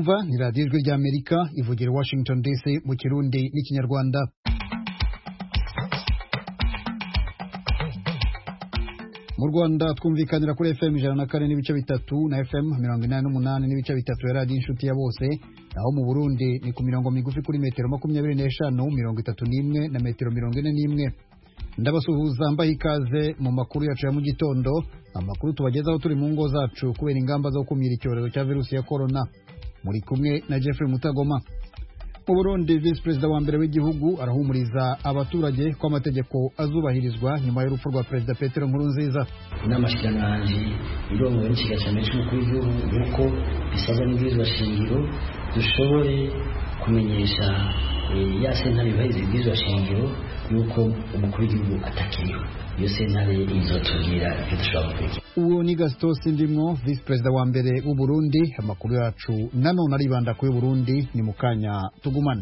mwumva ni radiyo ijwi ry'Amerika ivugira Washington DC mu Kirundi n'Ikinyarwanda. Mu Rwanda twumvikanira kuri FM 104 n'ibice bitatu na FM 88 n'ibice bitatu ya radiyo inshuti ya bose, naho mu Burundi ni ku mirongo migufi kuri metero 25, 31 na metero 41. Ndabasuhuza mbaye ikaze mu makuru yacu ya mu gitondo, amakuru tubagezaho turi mu ngo zacu kubera ingamba zo kumira icyorezo cya virusi ya corona. Muri kumwe na Jeffrey Mutagoma. Mu Burundi, Vice President wa mbere w'igihugu arahumuriza abaturage ko amategeko azubahirizwa nyuma y'urupfu rwa President Petero Nkurunziza. N'amashikiranganji irongoye n'ikigaca cy'umukuru w'igihugu yuko bisabwa n'ibwirizwa shingiro dushobore kumenyesha ya sentare yubahiriza ibwirizwa shingiro yuko umukuru w'igihugu atakiriho. Iyo sentare izotubwira icyo dushobora gukora. Uwo ni Gaston Sindimwo, Vice President wa mbere w'u Burundi. Amakuru yacu nanone aribanda ku Burundi, ni mukanya tugumane.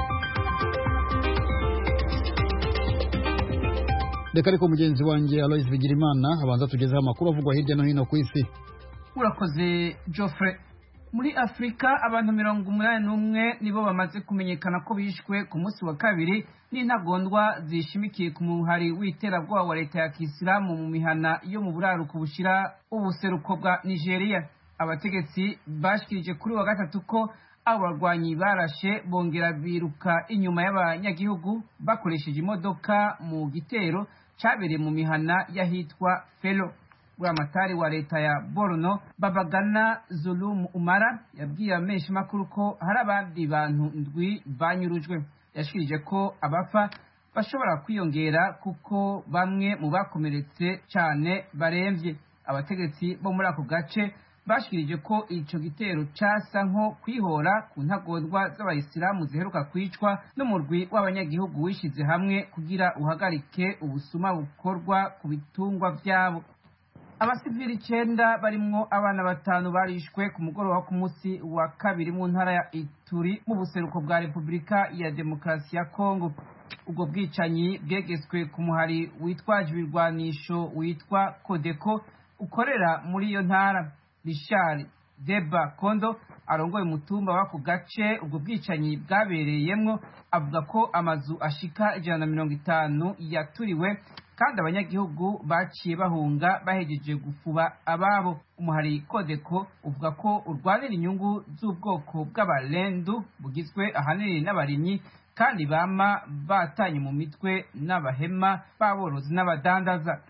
Reka ariko mugenzi wanjye Aloys Bigirimana abanza tugezeho amakuru avugwa hirya no hino ku isi. Urakoze Geoffrey. Muri Afrika abantu 81 nibo bamaze kumenyekana ko bishwe ku munsi wa kabiri n'intagondwa zishimikiye ku muhari w'iterabwoba wa leta ya Kisilamu mu mihana yo mu buraruko bushira ubuseruko bwa Nigeria. Abategetsi bashikirije kuri wa gatatu ko abarwanyi barashe bongera biruka inyuma y'abanyagihugu bakoresheje imodoka mu gitero cabereye mu mihana yahitwa Felo. Buramatari wa leta ya Borno Babagana Zulum Umara yabwiye amenshi makuru ko hari abandi bantu ndwi banyurujwe. Yashikirije ko abafa bashobora kwiyongera kuko bamwe mu bakomeretse cyane baremvye. Abategetsi bo muri ako gace bashikirije ko ico gitero casa nko kwihora ku ntagondwa z'abayisilamu ziheruka kwicwa n'umurwi w'abanyagihugu wishize hamwe kugira uhagarike ubusuma bukorwa ku bitungwa vyabo. Abasivili 9 barimwo abana 5 barishwe ku mugoroba ku munsi wa kabiri mu ntara ya Ituri mu buseruko bwa Republika ya Demokarasi ya Kongo. Ubwo bwicanyi bwegeswe ku muhari witwaje ibirwanisho witwa Kodeko ukorera muri iyo ntara. Richard Deba Kondo arongoye umutumba wa ku gace ubwo bwicanyi bwabereyemwo, avuga ko amazu ashika 150 yaturiwe kandi abanyagihugu baciye bahunga bahejeje gufuba ababo. Umuhari Kodeko uvuga ko urwanira inyungu z'ubwoko bw'abalendu bugizwe ahanini n'abarimyi kandi bama batanye mu mitwe n'abahema b'aborozi n'abadandaza.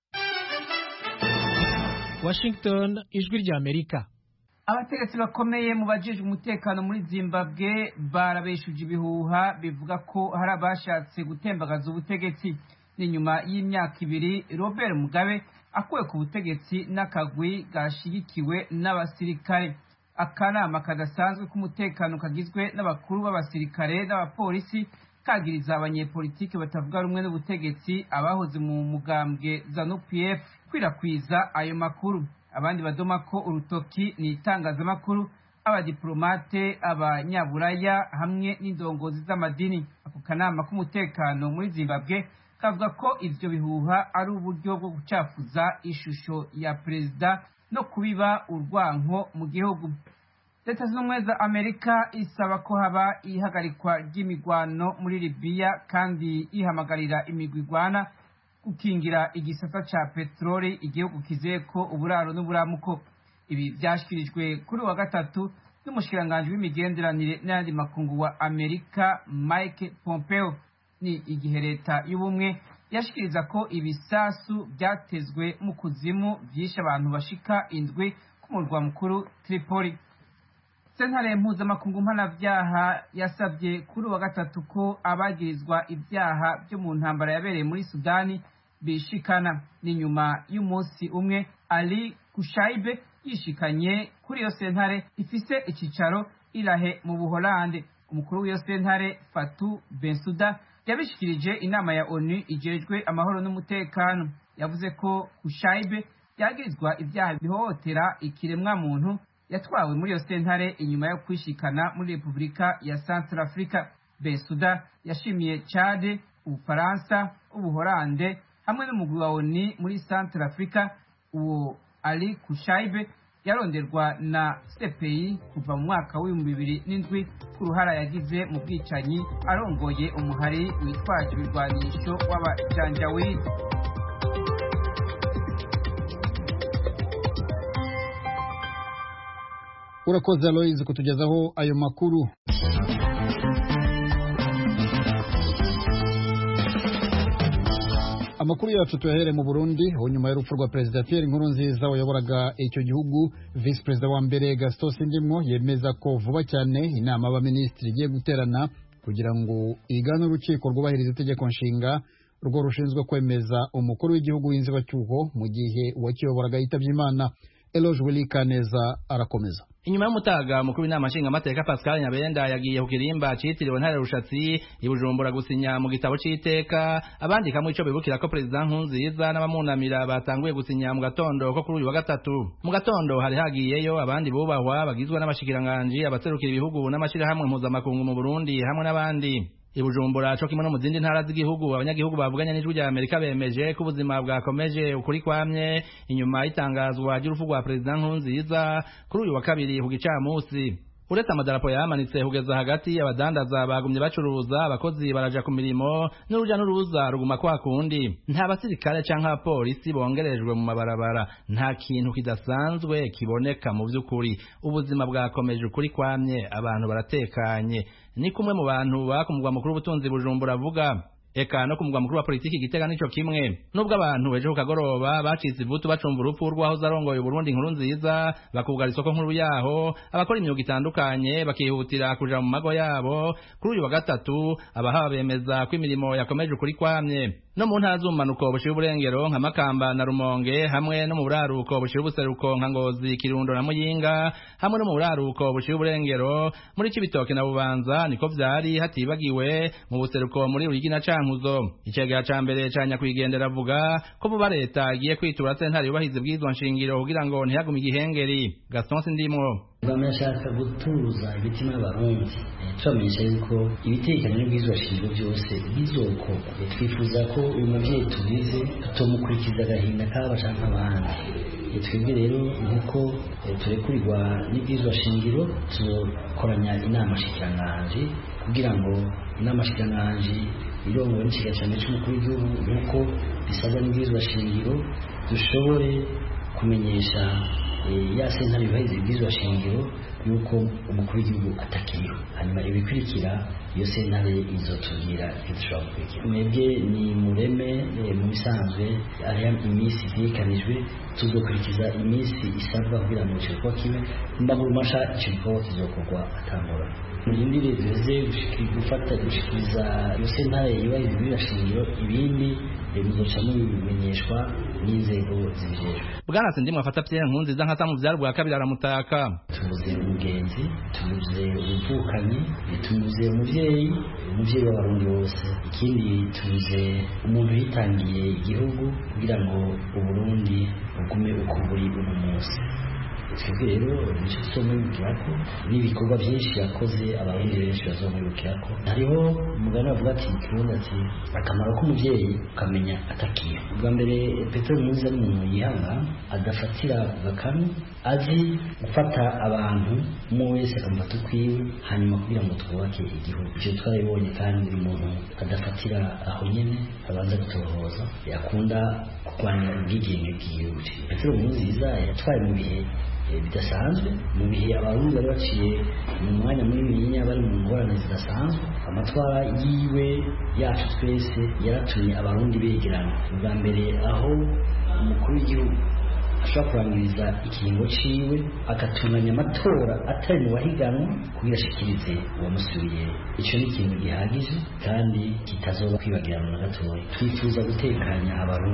Washington, ijwi ry'Amerika. Abategetsi bakomeye mu bajejwe umutekano muri Zimbabwe barabeshuje ibihuha bivuga ko hari abashatse gutembagaza ubutegetsi. Ni nyuma y'imyaka 2 Robert Mugabe akuwe ku butegetsi n'akagwi gashigikiwe n'abasirikare. Akanama kadasanzwe k'umutekano kagizwe n'abakuru b'abasirikare n'abapolisi kagiriza abanyepolitiki batavuga rumwe n'ubutegetsi abahoze mu mugambwe ZANU-PF kwirakwiza ayo makuru. Abandi badoma ko urutoki ni itangazamakuru, abadiplomate, abanyaburaya hamwe n'indongozi z'amadini. Ako kanama k'umutekano muri Zimbabwe kavuga ko ivyo bihuha ari uburyo bwo gucafuza ishusho ya perezida no kubiba urwanko mu gihugu. Leta z'Ubumwe za Amerika isaba ko haba ihagarikwa ry'imigwano muri Libya kandi ihamagarira imigwigwana gukingira igisata ca petroli igihugu kizeko uburaro n'uburamuko. Ibi byashikirijwe kuri wa gatatu n'umushikiranganje w'imigenderanire n'andi makungu wa Amerika Mike Pompeo. Ni igihe leta y'ubumwe yashikiriza ko ibisasu byatezwe mu kuzimu byishe abantu bashika 7 ku murwa mukuru Tripoli. Sentare mpuzamakungu mpanavyaha yasabye kuri wa gatatu ko abagirizwa ibyaha byo mu ntambara yabereye muri Sudani bishikana. Ni nyuma y'umunsi umwe Ali Kushaibe yishikanye kuri iyo sentare ifise icicaro Irahe mu Buholande. Umukuru w'iyo sentare Fatou Bensouda yabishikirije inama ya ONU ijejwe amahoro n'umutekano. Yavuze ko Kushaibe yagirizwa ibyaha bihohotera ikiremwa muntu yatwawe muri iyo sentare inyuma yo kwishikana muri Republika ya Centrafrica. Bensouda yashimiye Chad, Ufaransa, Ubuholande hamwe n'umugwi wa ONU muri Centrafrica. Uwo Ali Kushaibe yaronderwa na CPI kuva mu mwaka w'2007 ku ruhara yagize mu bwicanyi arongoye umuhari witwaje ibirwanisho w'abajanjawid. Urakoze Aloise kutugezaho ayo makuru. Amakuru yacu tuyahere mu Burundi aho nyuma y'urupfu rwa Perezida Pierre Nkurunziza wayoboraga icyo gihugu, Vice President wa mbere Gaston Sindimwo yemeza ko vuba cyane inama y'abaminisitiri igiye guterana kugira ngo igane urukiko rwubahiriza itegeko nshinga rwo rushinzwe kwemeza umukuru w'igihugu w'inzibacyuho mu gihe uwakiyoboraga yitabye Imana. Eloge Willy Kaneza arakomeza. Inyuma y'umutaga mukuru w'inama nshingamateka Pascal Nyabenda yagiye ku kirimba citiriwe Ntare Rushatsi i Bujumbura gusinya mu gitabo c'iteka, abandikamo ico bibukira ko Perezida Nkurunziza n'abamunamira batanguye gusinya mu gatondo ko kuri uyu wa gatatu. Mu gatondo hari hagiyeyo abandi bubahwa bagizwe n'abashikiranganje, abaserukira ibihugu n'amashirahamwe mpuzamakungu mu Burundi hamwe n'abandi. I Bujumbura co kimwe no mu zindi ntara z'igihugu, abanyagihugu bavuganye n'ijwi rya Amerika bemeje ko ubuzima bwakomeje ukuri kwamye inyuma y'itangazwa ry'urupfu rwa Perezida Nkurunziza kuri uyu wa kabiri ku gicamunsi. Uretse amadarapo yamanitse kugeza hagati, abadandaza bagumye bacuruza, abakozi baraja ku mirimo, n'uruja n'uruza ruguma kwa kundi. Nta basirikare canke abapolisi bongerejwe mu mabarabara, nta kintu kidasanzwe kiboneka mu vy'ukuri. Ubuzima bwakomeje ukuri kwamye, abantu baratekanye. Ni kumwe mu bantu bakumugwa mukuru w'ubutunzi Bujumbura avuga. Eka no kumugwa mukuru wa politiki Gitega nico kimwe. Nubwo abantu ejo kagoroba bacitse ivutu bacumva urupfu rwaho zarongoye Burundi Nkurunziza, bakugara isoko nkuru yaho, abakora imyuga itandukanye bakihutira kuja mu mago yabo. Kuri uyu wa gatatu abahaba bemeza ko imirimo yakomeje ukuri kwamye. No mu ntara z'umanuko bushira uburengero nka Makamba na Rumonge, hamwe no mu buraruko bushira ubuseruko nka Ngozi, Kirundo na Muyinga, hamwe no mu buraruko bushira uburengero muri Cibitoke na Bubanza, niko vyari hatibagiwe mu buseruko muri Ruyigi na Cankuzo. Icegera ca mbere ca nyakwigendera avuga ko vuba leta igiye kwitura sentare yubahize bw'izwa nshingiro kugira ngo ntihagume igihengeri. Gaston Sindimwo bamashaka gutuza imitima y'abarundi, turamenyesha yuko ibitekano n'ubwizwa shingiro byose bizokorwa. Twifuza ko uyu muvyeyi tubize tutomukurikiza agahinda k'aba canke abandi. Twebwe rero nk'uko turekurirwa n'ubwizwa shingiro, tuzokoranya inama shikiranganji kugira ngo inama shikiranganji irongowe n'ikiganiro c'umukuru w'igihugu nk'uko bisabwa n'ubwizwa shingiro dushobore kumenyesha ya sentare yubahiriza ibwirizwa shingiro yuko umukuru w'igihugu atakiriho. Hanyuma ibikurikira iyo sentare izotubwira ivyo dushobora gukurikira. Mwebwe ni mureme mu bisanzwe ariya iminsi itegekanijwe, tuzokurikiza iminsi isabwa kugira ngo ico gikorwa kibe. Mbaguru masha ico gikorwa kizokorwa atangora. Murindire duze gushikiriza iyo sentare yubahiriza ibwirizwa shingiro, ibindi bizoca mubimenyeshwa n'inzego zibijejwe. Bwana Sindimwo afata Pierre Nkurunziza nka mu vyaro bwa kabiri aramutaka. Tumuze umugenzi, tumuze ubuvukanyi, tumuze umuvyeyi w'abarundi bose. Ikindi tumuze umuntu yitangiye igihugu kugira ngo Uburundi bugume uko buri uno munsi. Twebwe rero nico tuzomwibukirako, n'ibikorwa vyinshi yakoze abarundi benshi bazomwibukirako. Hariho umugani bavuga ati ikirundi ati akamaro k'umuvyeyi ukamenya atakiye. Ubwa mbere Petero Nkurunziza ni umuntu yihanga, adafatira gakanu, azi gufata abantu umwe wese akamufata ukwiwe, hanyuma kugira ngo twubake igihugu. Ivyo twarabibonye kandi buri muntu adafatira aho nyene, abanza gutohoza, yakunda kurwanya ubwigenge bw'igihugu. Petero Nkurunziza yatwaye mu bihe bidasanzwe, mu bihe abarundi bari baciye mu mwanya munini bari mu ngorane zidasanzwe. Amatwara yiwe yacu twese yaratumye abarundi begerana. Ubwa mbere aho umukuru w'igihugu ashobora kurangiriza ikiringo ciwe agatunganya amatora atari mu bahiganwa kugira ashikirize uwamusubiye. Ico ni ikintu gihagije kandi kitazoba kwibagirana na gatoya. Twifuza gutekanya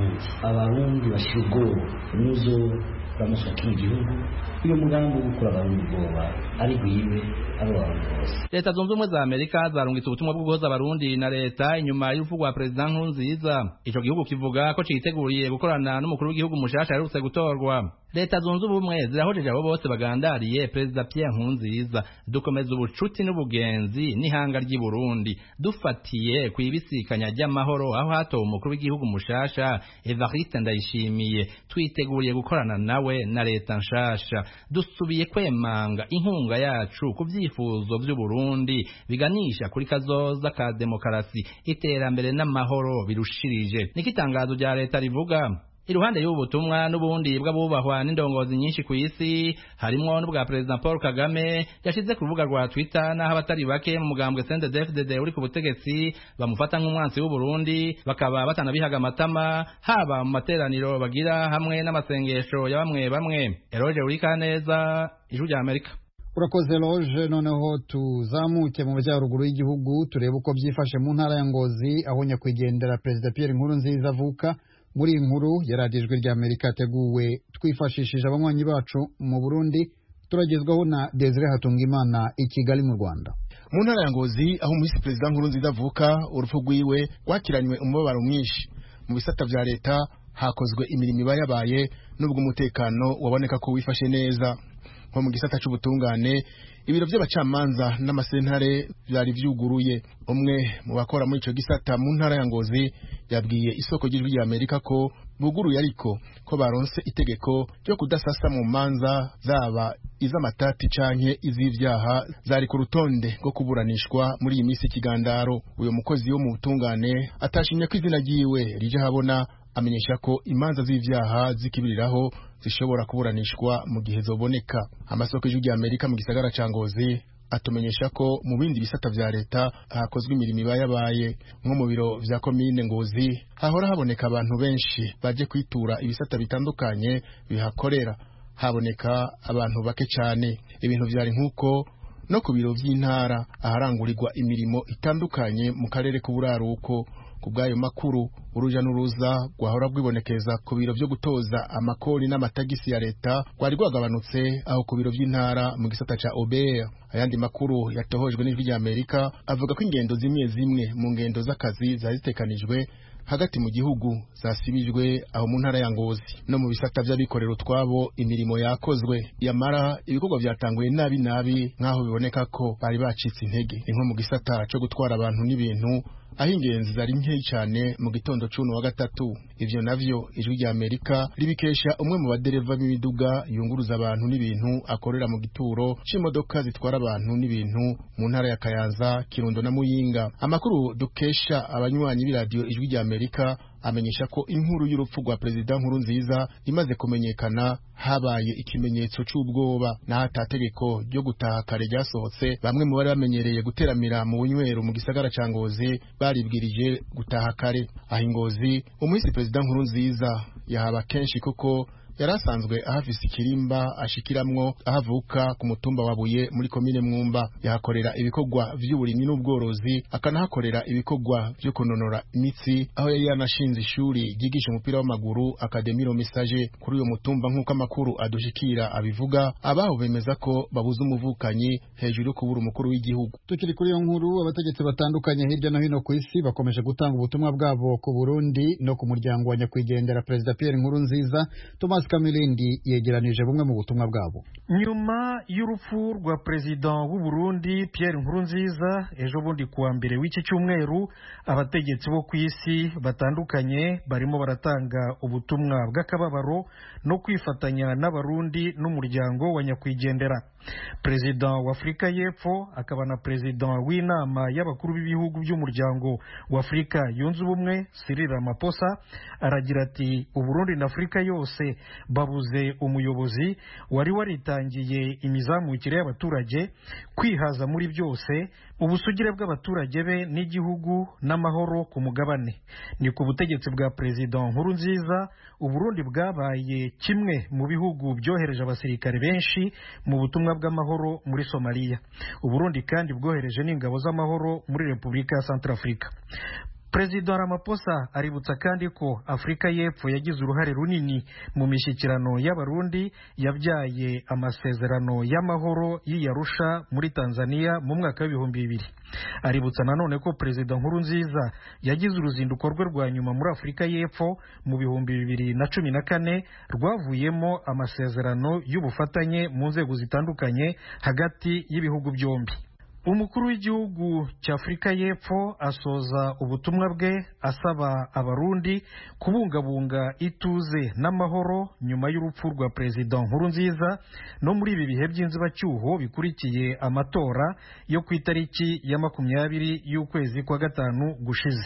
abarundi bashira ubwoba n'uzo bamusohoka mu gihugu. Iyo mugambi wo gukura abarundi ubwoba ari gwiwe abo barundi bose. Leta Zunze Ubumwe za Amerika zarungitse ubutumwa bwo guhoza abarundi na leta inyuma y'urupfu rwa Perezida Nkurunziza. Ico gihugu kivuga ko citeguriye gukorana n'umukuru w'igihugu mushasha aherutse gutorwa. Leta Zunze Ubumwe zirahojeje abo bose bagandariye Perezida Pierre Nkurunziza. Dukomeza ubucuti n'ubugenzi n'ihanga ry'i Burundi, dufatiye kwibisikanya ry'amahoro aho hatowe umukuru w'igihugu mushasha Evariste Ndayishimiye. Twiteguriye gukorana nawe na leta nshasha. dusubiye kwemanga inkunga yacu ku vyifuzo vy'u Burundi biganisha kuri kazoza ka demokarasi, iterambere n'amahoro birushirije. Niki tangazo rya leta rivuga. Iruhande y'ubu butumwa n'ubundi bw'abubahwa n'indongozi nyinshi ku isi harimo n'ubwa President Paul Kagame yashize ku rubuga rwa Twitter n'aho abatari bake mu mugambwe CNDD-FDD uri ku butegetsi bamufata nk'umwansi w'u Burundi, bakaba batanabihaga amatama haba mu materaniro bagira hamwe n'amasengesho ya bamwe. Eroge Urikaneza, Ijwi rya Amerika. Urakoze Loje. Noneho tuzamuke mu majyaruguru y'igihugu turebe uko byifashe mu ntara ya Ngozi aho nyakwigendera Perezida Pierre Nkurunziza avuka. Muri inkuru yaradijwe rya Amerika yateguwe twifashishije abanywanyi bacu mu Burundi, turagezwaho na Desire Hatungimana i Kigali mu Rwanda. Mu ntara ya Ngozi aho Miss Perezida Nkurunziza avuka, urupfu rwiwe rwakiranywe umubabaro mwinshi. Mu bisata vya leta hakozwe imirimo ibayabaye n'ubwo umutekano waboneka ko wifashe neza. Nko mu gisata c'ubutungane, ibiro by'abacamanza n'amasentare byari vyuguruye. Umwe mu bakora muri ico gisata mu ntara ya Ngozi yabwiye isoko ry'Ijwi rya Amerika ko buguruye ariko ko baronse itegeko ryo kudasasa mu manza zaba iz'amatati canke iz'ivyaha zari ku rutonde rwo kuburanishwa muri iyi misi kigandaro. Uyo mukozi wo mu butungane atashimye ko izina ryiwe rije habona, amenyesha ko imanza z'ivyaha zikibiriraho zishobora kuburanishwa mu gihe zoboneka. Amasoko y'Ijwi rya Amerika mu gisagara ca Ngozi atumenyesha ko mu bindi bisata vya leta hakozwe imirimo ibayabaye. Nko mu biro vya komine Ngozi hahora haboneka abantu benshi baje kwitura ibisata bitandukanye bihakorera, haboneka abantu bake cyane. Ibintu vyari nkuko no ku biro vy'intara aharangurirwa imirimo itandukanye mu karere k'uburaruko. Kubgayo makuru uruja n'uruza gwahora bwibonekeza ku biro byo gutoza amakori n'amatagisi ya leta gwari gwagabanutse aho ku biro by'intara mu gisata ca Obeya. Ayandi makuru yatohojwe n'Ijwi rya Amerika avuga ko ingendo zimwe mu ngendo z'akazi zazitekanijwe hagati mu gihugu zasibijwe aho mu ntara ya Ngozi. No mu bisata by'abikorera twabo imirimo yakozwe, yamara ibikorwa byatanguye nabi nkaho biboneka ko bari bacitse intege. Inko mu gisata cyo gutwara abantu n'ibintu aho ingenzi zari nke cyane mu gitondo c'uno wa gatatu. Ivyo navyo Ijwi rya Amerika ribikesha umwe mu badereva b'imiduga yunguruza abantu n'ibintu akorera mu gituro c'imodoka zitwara abantu n'ibintu mu ntara ya Kayanza, Kirundo na Muyinga. Amakuru dukesha abanywanyi b'iradio Ijwi rya Amerika amenyesha ko inkuru y'urupfu rwa Perezida Nkurunziza imaze kumenyekana habaye ikimenyetso c'ubwoba na hatategeko ryo gutaha kare ryasohotse. Bamwe mu bari bamenyereye guteramira mu bunywero mu gisagara ca Ngozi baribwirije gutaha kare. Aho Ngozi umuhisi Perezida Nkurunziza yahaba kenshi kuko yarasanzwe ahafise ikirimba ashikiramwo ahavuka ku mutumba wa Buye muri komine Mwumba. Yahakorera ibikorwa vy'uburimyi n'ubworozi, akanahakorera ibikorwa vyo kunonora imitsi, aho yari yanashinze ishuri ryigisha umupira w'amaguru Academie Message kuri uyo mutumba. Nk'uko amakuru adushikira abivuga, abaho bemeza ko babuze umuvukanyi hejuru yo kubura umukuru w'igihugu. Tukiri kuri iyo nkuru, abategetsi batandukanye hirya no hino ku isi bakomeje gutanga ubutumwa bwabo ku Burundi no ku muryango wa nyakwigendera Perezida Pierre Nkurunziza. Thomas Kamilindi yegeranije bumwe mu butumwa bwabo. Nyuma y'urupfu rwa Perezida w'u Burundi Pierre Nkurunziza ejo bundi kuwa mbere w'iki cyumweru, abategetsi bo ku isi batandukanye barimo baratanga ubutumwa bw'akababaro no kwifatanya n'abarundi n'umuryango wa nyakwigendera. Perezida wa Afrika y'Epfo akaba na perezida w'inama y'abakuru b'ibihugu by'umuryango wa Afrika yunze ubumwe Cyril Ramaphosa aragira ati Uburundi na Afrika yose babuze umuyobozi wari waritangiye imizamukire y'abaturage, kwihaza muri byose, ubusugire bw'abaturage be n'igihugu n'amahoro ku mugabane. Ni ku butegetsi bwa Perezida Nkurunziza Uburundi bwabaye kimwe mu bihugu byohereje abasirikare benshi mu butumwa bw'amahoro muri Somalia. Uburundi kandi bwohereje n'ingabo z'amahoro muri Repubulika ya Centrafrica. Perezida Ramaphosa aributsa kandi ko Afrika y'Epfo yagize uruhare runini mu mishyikirano y'abarundi yabyaye amasezerano y'amahoro y'Arusha muri Tanzania mu mwaka w'2000. Aributsa nanone ko Perezida Nkurunziza yagize uruzinduko rwe rwa nyuma muri Afrika y'Epfo mu 2014 rwavuyemo amasezerano y'ubufatanye mu nzego zitandukanye hagati y'ibihugu byombi. umukuru w'igihugu cy'Afurika y'Epfo asoza ubutumwa bwe asaba abarundi kubungabunga ituze n'amahoro nyuma y'urupfu rwa Perezida Nkurunziza no muri ibi bihe by'inzibacyuho bikurikiye amatora yo ku itariki ya 20 y'ukwezi kwa gatanu gushize.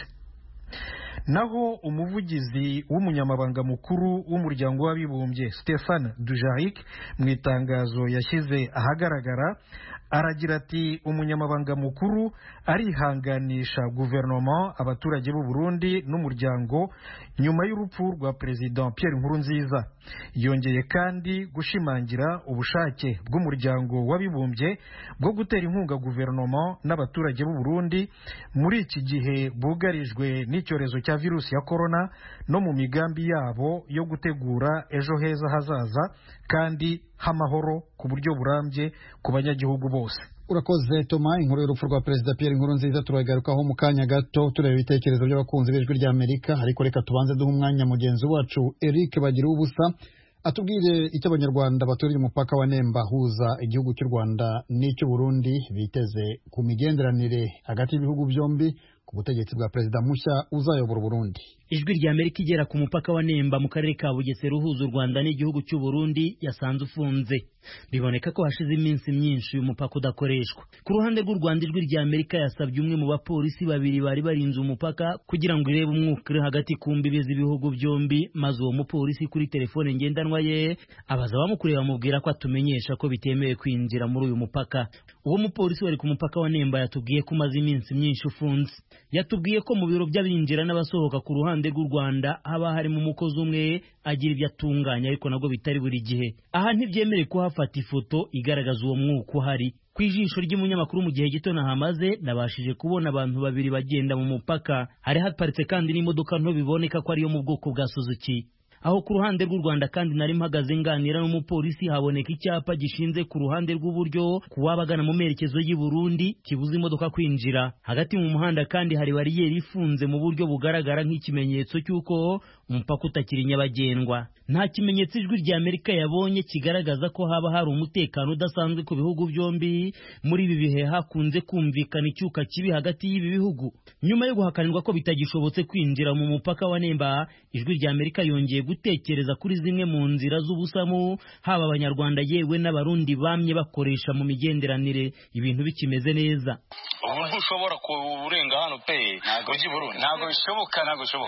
Naho umuvugizi w'umunyamabanga mukuru w'umuryango w'abibumbye Stéphane Dujarric mu itangazo yashyize ahagaragara aragira ati umunyamabanga mukuru arihanganisha guverinoma, abaturage b'u Burundi n'umuryango nyuma y'urupfu rwa Perezida Pierre Nkurunziza. Yongeye kandi gushimangira ubushake bw'umuryango w'abibumbye bwo gutera inkunga guverinoma n'abaturage b'u Burundi muri iki gihe bugarijwe n'icyorezo cya virusi ya corona no mu migambi yabo yo gutegura ejo heza hazaza kandi h'amahoro ku buryo burambye ku banyagihugu bose. Urakoze Toma. Inkuru y'urupfu rwa Perezida Pierre Nkurunziza turagarukaho mu kanya gato tureba ibitekerezo by'abakunzi b'ijwi rya Amerika, ariko reka tubanze duha umwanya mugenzi wacu Eric Bagira ubusa atubwire icyo abanyarwanda baturiye umupaka wa Nemba huza igihugu cy'u Rwanda n'icy'u Burundi biteze ku migenderanire hagati y'ibihugu byombi ku butegetsi bwa Perezida mushya uzayobora Burundi. Ijwi rya Amerika igera ku mupaka wa Nemba mu karere ka Bugesera uhuza u Rwanda n'igihugu cy'u Burundi yasanze ufunze. Biboneka ko hashize iminsi myinshi uyu mupaka udakoreshwa. Ku ruhande rw'u Rwanda ijwi rya Amerika yasabye umwe mu bapolisi babiri bari barinze umupaka kugira ngo irebe umwuka uri hagati ku mbibi z'ibihugu byombi, maze uwo mupolisi kuri telefone ngendanwa ye abaza abamukuriye bamubwira ko atumenyesha ko bitemewe kwinjira muri uyu mupaka. Uwo mupolisi wari ku mupaka wa Nemba yatubwiye ko umaze iminsi myinshi ufunze. Yatubwiye ko mu biro by'abinjira n'abasohoka ku ruhande rw'u Rwanda haba harimo umukozi umwe agira ibyo atunganya, ariko nabwo bitari buri gihe. Aha ntibyemereye ko hafata ifoto igaragaza uwo mwuka uhari. Ku ijisho ry'umunyamakuru mu gihe gito nahamaze nabashije kubona abantu babiri bagenda mu mupaka. Hari haparitse kandi n'imodoka nto biboneka ko ariyo mu bwoko bwa Suzuki. Aho ku ruhande rw'u Rwanda kandi nari mpagaze nganira n'umupolisi haboneka icyapa gishinze ku ruhande rw'uburyo kuwabagana mu merekezo y'u Burundi kibuza imodoka kwinjira. Hagati mu muhanda kandi hari bariyeri ifunze mu buryo bugaragara nk'ikimenyetso cy'uko umupaka utakiri nyabagendwa. Nta kimenyetso ijwi rya Amerika yabonye kigaragaza ko haba hari umutekano udasanzwe ku bihugu byombi. Muri ibi bihe hakunze kumvikana icyuka kibi hagati y'ibi bihugu. Nyuma yo guhakanirwa ko bitagishobotse kwinjira mu mupaka wa Nemba, ijwi rya Amerika yongeye gutekereza kuri zimwe mu nzira z'ubusamu haba abanyarwanda yewe n'abarundi bamye bakoresha mu migenderanire ibintu bikimeze neza. Ubu ntushobora kurenga hano pe ujye Burundi, ntabwo bishoboka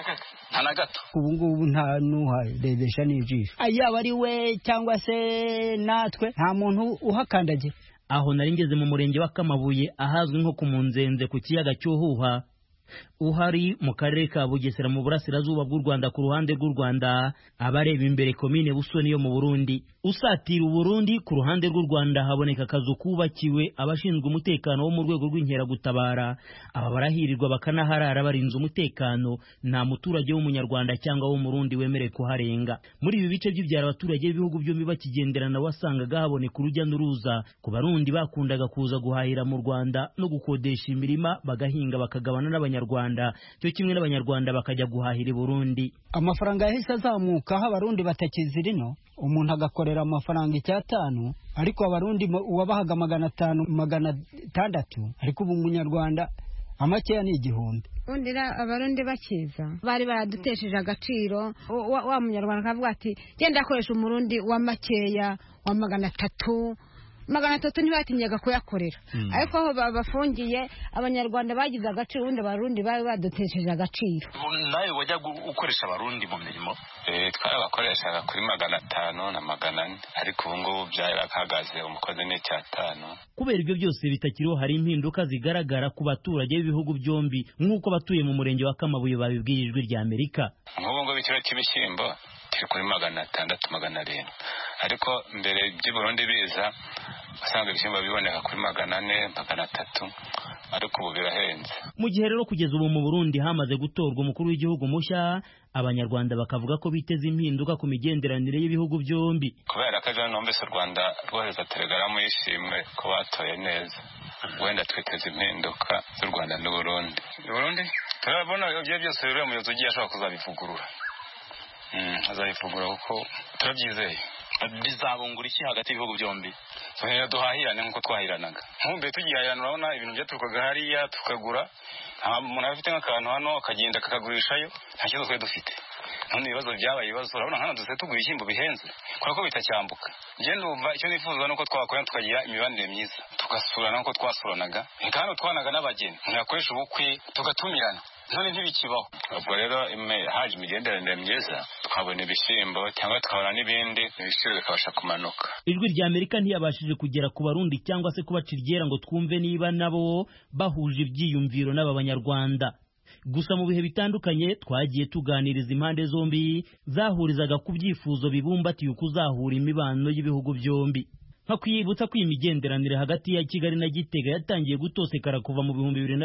nta na gato. Ubu ngubu nta nuharebesha n'ijisho, yaba ari we cyangwa se natwe nta muntu uhakandagiye. Aho nari ngeze mu murenge wa Kamabuye ahazwi nko ku Munzenze ku kiyaga cy'Uhuha. Uhari mu karere ka Bugesera mu burasirazuba bw'u Rwanda ku ruhande rw'u Rwanda, abareba imbere komine Busoni yo mu Burundi. Usatira u Burundi ku ruhande rw'u Rwanda haboneka akazu kubakiwe abashinzwe umutekano wo mu rwego rw'inkeragutabara. Aba barahirirwa bakanaharara barinze umutekano, nta muturage w'umunyarwanda cyangwa w'umurundi wemerewe kuharenga. Muri ibi bice by'ibyaro abaturage b'ibihugu byombi bakigenderana wasangaga haboneka urujya n'uruza ku Barundi bakundaga kuza guhahira mu Rwanda no gukodesha imirima bagahinga bakagabana n'Abanyarwanda, cyo kimwe n'Abanyarwanda bakajya guhahira i Burundi. Amafaranga yahise azamuka aho Abarundi batakizirino, umuntu agakorera amafaranga 500, ariko Abarundi uwabahaga 500 600, ariko ubu Umunyarwanda amakeya ni 1000. Undira Abarundi bakiza bari baradutesheje agaciro. Wa Munyarwanda akavuga ati genda akoresha umurundi wa makeya wa 300 ntibatinyaga kuyakorera. Ariko aho babafungiye Abanyarwanda bagize agaciro, ubundi Abarundi bari badutesheje agaciro. Nawe wajya ukoresha Abarundi mu mirimo? Twarabakoreshaga kuri 500 na 400, ariko ubu ngubu byarakagaze umukozi ni 500. Kubera ibyo byose bitakiriho, hari impinduka zigaragara ku baturage b'ibihugu byombi nk'uko batuye mu murenge wa Kamabuye babibwiye ijwi rya Amerika. Nk'ubu ngo ikiro cy'ibishyimbo kiri kuri 600 700, ariko mbere by'i Burundi biza usanga ibishyimbo biboneka kuri 400 300, ariko ubu birahenze. Mu gihe rero kugeza ubu mu Burundi hamaze gutorwa umukuru w'igihugu mushya, Abanyarwanda bakavuga ko biteze impinduka ku migenderanire y'ibihugu byombi. Kubera ko ejo numvise u Rwanda rwohereza telegaramu yishimwe ko batoye neza, wenda twiteze impinduka z'u Rwanda n'u Burundi. Burundi turabona ibyo byose rero umuyobozi ugiye ashobora kuzabivugurura, azabivugurura kuko turabyizeye. bizabungura iki hagati y'ibihugu byombi duhahirane nk'uko twahiranaga nk'umbe tugihahirana urabona ibintu byaturukaga hariya tukagura umuntu afite nk'akantu hano akagenda akagurishayo nta kibazo twari dufite none ibibazo byabaye ibibazo urabona hano dusigaye tugura ibishyimbo bihenze kubera ko bitacyambuka njye ndumva icyo nifuza nuko twakora tukagira imibanire myiza tugasurana nk'uko twasuranaga hano twanaga n'abageni ntiyakoresha ubukwe tugatumirana none ntibikibaho ubwo rero haje imigenderanire myiza tukabona ibishyimbo cyangwa tukabona n'ibindi ibiciro bikabasha kumanuka. Ijwi rya Amerika ntiyabashije kugera ku Barundi cyangwa se kubaca iryera ngo twumve niba nabo bahuje ibyiyumviro n'aba Banyarwanda. Gusa mu bihe bitandukanye twagiye tuganiriza impande zombi zahurizaga ku byifuzo bibumbatiye ukuzahura imibano y'ibihugu byombi. Kwibutsa ko imigenderanire hagati ya Kigali na Gitega yatangiye gutosekara kuva mu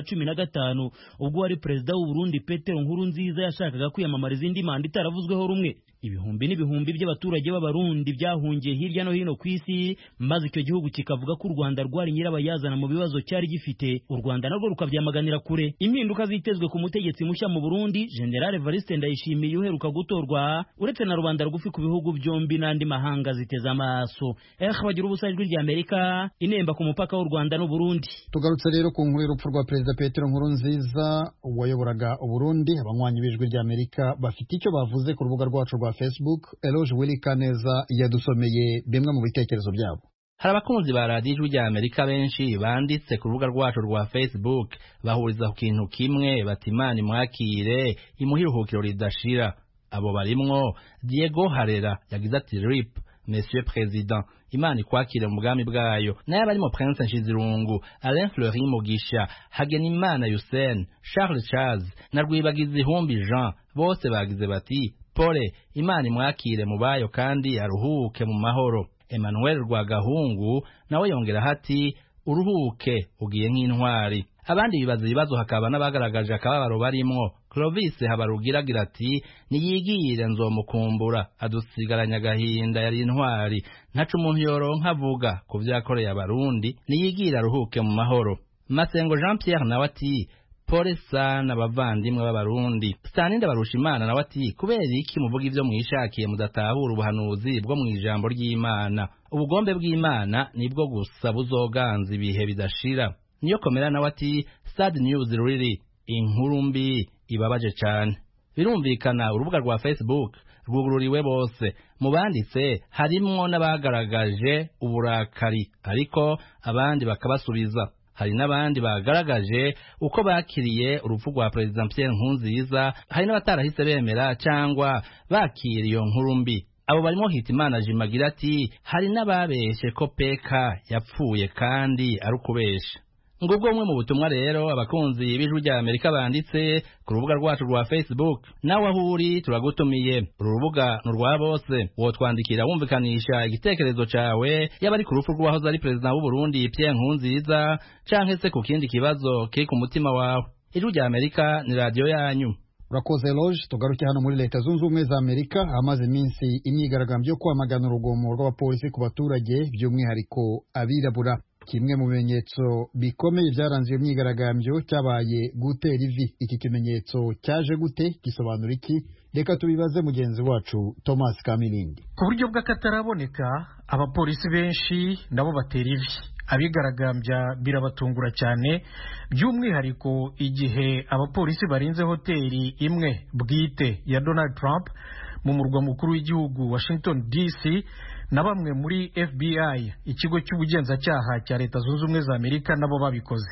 2015 ubwo wari perezida w'u Burundi Petero Nkurunziza yashakaga kwiyamamariza indi manda itaravuzweho rumwe. Ibihumbi n'ibihumbi by'abaturage b'Abarundi byahungiye hirya no hino ku isi, maze icyo gihugu kikavuga ko u Rwanda rwari nyirabayazana mu bibazo cyari gifite, u Rwanda narwo rukabyamaganira kure. Impinduka zitezwe ku mutegetsi mushya mu Burundi, General Evariste Ndayishimiye uheruka gutorwa, uretse na rubanda rugufi ku bihugu byombi n'andi mahanga ziteza amaso. Bagira ubusa Ijwi rya Amerika inemba ku mupaka w'u Rwanda n'u Burundi. Tugarutse rero ku nkuru y'urupfu rwa Perezida Petero Nkurunziza wayoboraga u Burundi. Abanywanyi b'Ijwi rya Amerika bafite icyo bavuze ku rubuga rwacu rwa Facebook. Eloge Willy Kaneza yadusomeye bimwe mu bitekerezo byabo. Hari abakunzi ba radiyo Ijwi rya Amerika benshi banditse ku rubuga rwacu rwa Facebook bahuriza ku kintu kimwe, bati Imana imwakire imuhe iruhukiro ridashira. Abo barimwo Diego Harera yagize ati RIP Monsieur Président, Imana ikwakire mu bwami bwayo. Naye barimo Prince Nshizirungu, Alain Fleury Mugisha, Hagenimana Hussein, Charles Chaz na Rwibagizi Humbi Jean, bose bagize bati pole, Imana imwakire mu bayo kandi aruhuke mu mahoro. Emmanuel Rwagahungu nawe yongera hati uruhuke ugiye nk'intwari. Abandi bibaza ibibazo hakaba n'abagaragaje akababaro barimwo. Clovis Habarugiragira ati niyigire nzomukumbura adusigaranya agahinda yari intwari, ntacu umuntu yoronka avuga ku vyakoreye Abarundi, niyigire aruhuke mu mahoro. Masengo Jean Pierre nawe ati pole sana bavandimwe b'Abarundi. Staninde Barushimana nawe ati kubera iki muvuga ivyo mwishakiye mudatahura ubuhanuzi bwo mu ijambo ry'Imana? Ubugombe bw'Imana nibwo gusa buzoganza ibihe bidashira. Niyo komera nawe ati sad news really, inkuru mbi ibabaje cyane. Birumvikana urubuga rwa Facebook rwugururiwe bose, mu banditse harimwo n'abagaragaje uburakari ariko abandi bakabasubiza. Hari n'abandi bagaragaje uko bakiriye urupfu rwa President Pierre Nkurunziza, hari n'abatarahise bemera cyangwa bakiriye iyo nkuru mbi. Abo barimo Hitimana Jimagira ati hari n'ababeshe ko peka yapfuye kandi ari ukubesha. Ngubwo umwe mu butumwa rero abakunzi b'Ijwi rya Amerika banditse ku rubuga rwacu rwa Facebook. Nawe aho uri turagutumiye, urubuga n'urwa bose, wo twandikira wumvikanisha igitekerezo cawe, yaba ari ku rupfu rw'uwahoze ari perezida w'u Burundi Pierre Nkurunziza canke se ku kindi kibazo kiri ku mutima wawe. Ijwi rya Amerika ni radio yanyu. Urakoze Eloge. Tugaruke hano muri Leta Zunze Ubumwe za Amerika. Hamaze iminsi imyigaragambyo yo kwamagana urugomo rw'abapolisi ku baturage, by'umwihariko abirabura. Kimwe mu bimenyetso bikomeye byaranze iyo myigaragambyo cyabaye gutera ivi. Iki kimenyetso cyaje gute, gisobanura iki? Reka tubibaze mugenzi wacu Thomas Kamilindi. Ku buryo bw'akataraboneka, abapolisi benshi nabo batera ivi. Abigaragambya birabatungura cyane, by'umwihariko igihe abapolisi barinze hoteli imwe bwite ya Donald Trump mu murwa mukuru w'igihugu Washington DC, na bamwe muri FBI, ikigo cy'ubugenzacyaha cya Leta Zunze Ubumwe za Amerika, nabo babikoze.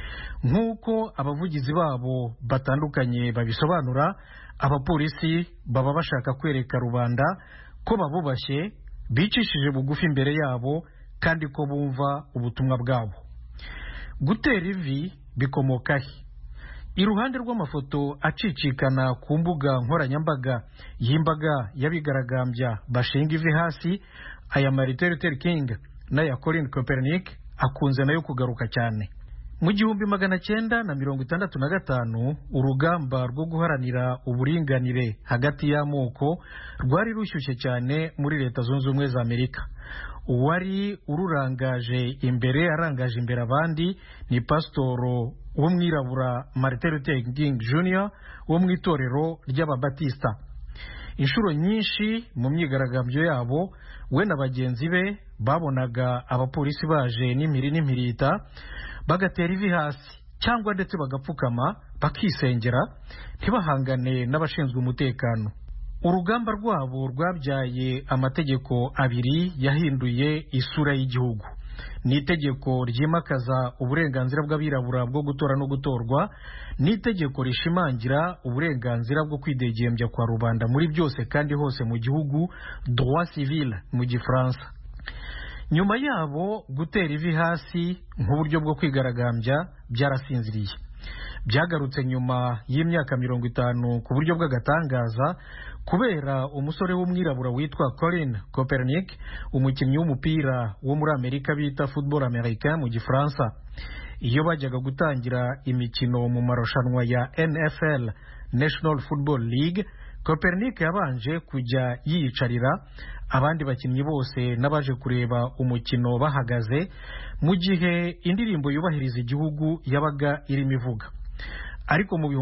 Nk'uko abavugizi babo batandukanye babisobanura, abapolisi baba bashaka kwereka rubanda ko babubashye, bicishije bugufi imbere yabo kandi ko bumva ubutumwa bwabo. Gutera ivi bikomoka he? Iruhande rw'amafoto acicikana ku mbuga nkoranyambaga y'imbaga y'abigaragambya bashinga ivi hasi, aya Martin Luther King n'aya Colin Kaepernick akunze nayo kugaruka cyane. Mu 1965 urugamba rwo guharanira uburinganire hagati y'amoko rwari rushyushye cyane muri Leta Zunze Ubumwe za Amerika. Uwari arangaje imbere abandi ni pasitoro w'umwirabura Martin Luther King Jr. wo mu itorero ry'Ababatista. inshuro nyinshi mu myigaragambyo yabo we na bagenzi be babonaga abapolisi baje n'impiri n'impirita bagatera ivi hasi cyangwa ndetse bagapfukama bakisengera ntibahangane n'abashinzwe umutekano. Urugamba rwabo rwabyaye amategeko abiri yahinduye isura y'igihugu. Ni itegeko ryimakaza uburenganzira bw'abirabura bwo gutora no gutorwa, ni itegeko rishimangira uburenganzira bwo kwidegembya kwa rubanda muri byose kandi hose mu gihugu, droit civil mu gifaransa. Nyuma yabo gutera ivi hasi nk'uburyo bwo kwigaragambya byarasinziriye. Byagarutse nyuma y'imyaka 50 ku buryo bw'agatangaza kubera umusore w'umwirabura witwa Colin Kaepernick, umukinnyi w'umupira wo muri Amerika bita football américain mu gifaransa. Iyo bajyaga gutangira imikino mu marushanwa ya NFL, National Football League, Kaepernick yabanje kujya yiyicarira abandi bakinnyi bose n'abaje kureba umukino bahagaze mu gihe indirimbo yubahiriza igihugu yabaga irimo ivuga. Ariko mu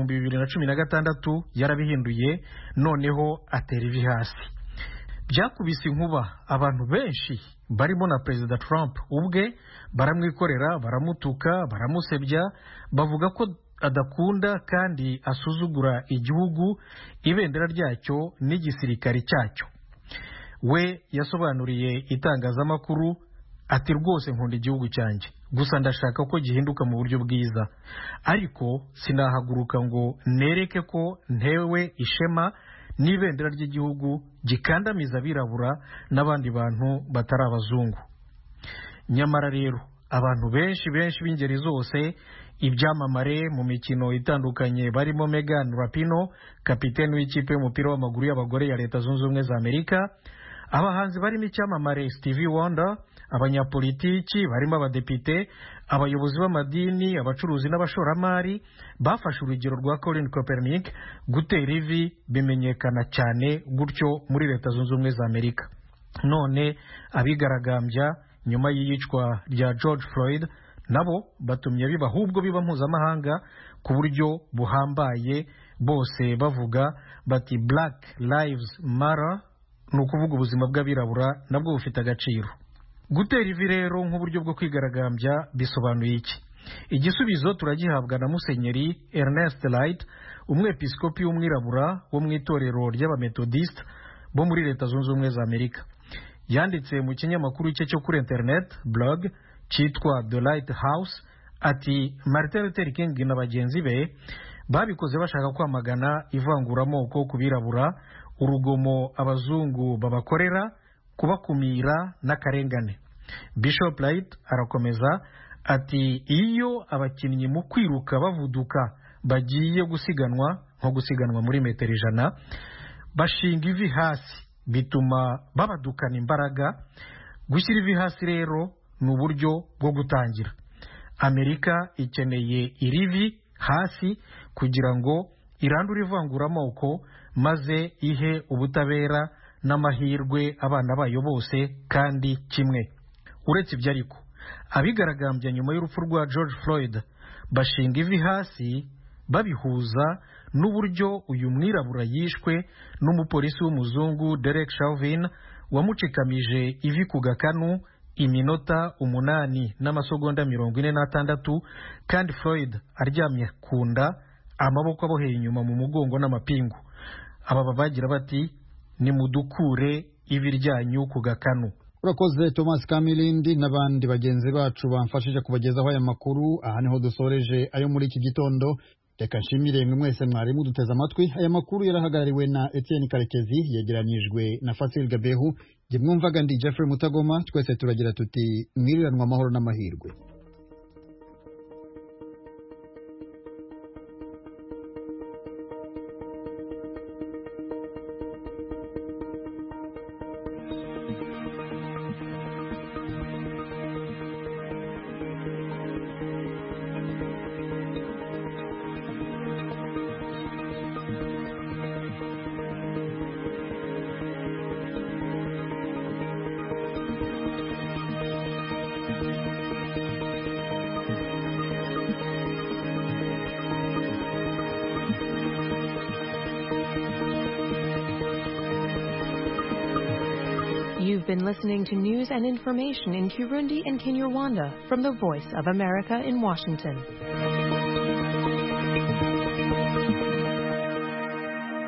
2016 yarabihinduye, noneho atera ivi hasi. Byakubise inkuba abantu benshi barimo na Perezida Trump ubwe, baramwikorera, baramutuka, baramusebya, bavuga ko adakunda kandi asuzugura igihugu, ibendera ryacyo n'igisirikare cyacyo. We yasobanuriye itangazamakuru ati rwose nkunda igihugu cyanjye, gusa ndashaka ko gihinduka mu buryo bwiza, ariko sinahaguruka ngo nereke ko ntewe ishema n'ibendera ry'igihugu gikandamiza abirabura n'abandi bantu batari abazungu. Nyamara rero abantu benshi b'ingeri zose, ibyamamare mu mikino itandukanye barimo Megan Rapinoe, kapiteni w'ikipe y'umupira w'amaguru y'abagore ya Leta Zunze Ubumwe za Amerika, abahanzi barimo icyamamare Stevie Wonder, abanyapolitiki barimo abadepite, abayobozi b'amadini, abacuruzi n'abashoramari bafashe urugero rwa Colin Kaepernick gutera ivi bimenyekana cyane gutyo muri Leta Zunze Ubumwe za Amerika. None abigaragambya nyuma y'iyicwa rya George Floyd nabo batumye biba ahubwo biba mpuzamahanga ku buryo buhambaye, bose bavuga bati Black Lives Matter, ni ukuvuga ubuzima bw'abirabura nabwo bufite agaciro. Gutera ivi rero nk'uburyo bwo kwigaragambya bisobanuye iki? Igisubizo turagihabwa na Musenyeri Ernest Light, umwepiskopi w'umwirabura wo mu itorero ry'abametodiste bo muri Leta Zunze Ubumwe za Amerika. Yanditse mu kinyamakuru cye cyo kuri internet blog cyitwa The Lighthouse ati Martin Luther King na bagenzi be babikoze bashaka kwamagana ivanguramoko ku birabura, urugomo abazungu babakorera, kubakumira n'akarengane. Bishop Light arakomeza ati iyo abakinnyi mu kwiruka bavuduka bagiye gusiganwa nko gusiganwa muri metero 100 bashinga ivi hasi bituma babadukana imbaraga. Gushyira ivi hasi rero ni uburyo bwo gutangira. Amerika ikeneye irivi hasi kugira ngo irandure ivanguramoko maze ihe ubutabera n'amahirwe abana bayo bose kandi kimwe. Uretse ibyo ariko, abigaragambya nyuma y'urupfu rwa George Floyd bashinga ivi hasi babihuza n'uburyo uyu mwirabura yishwe n'umupolisi w'umuzungu Derek Chauvin wamucikamije ivi ku gakanu iminota 8 n'amasegonda 46, kandi Floyd aryamye ku nda, amaboko aboheye inyuma mu mugongo n'amapingu. Aba bagira bati nimudukure ivi ryanyu ku gakanu. Urakoze Thomas Kamilindi n'abandi bagenzi bacu bamfashije kubagezaho aya makuru. Aha niho dusoreje ayo muri iki gitondo. Reka nshimire mwe mwese mwari muduteze amatwi. Aya makuru yarahagarariwe na Etienne Karekezi, yegeranijwe na Fasil Gabehu. Jye mwumvaga ndi Jeffrey Mutagoma. Twese turagira tuti mwiriranwa amahoro n'amahirwe. You've been listening to news and information in Kirundi and Kinyarwanda from the Voice of America in Washington.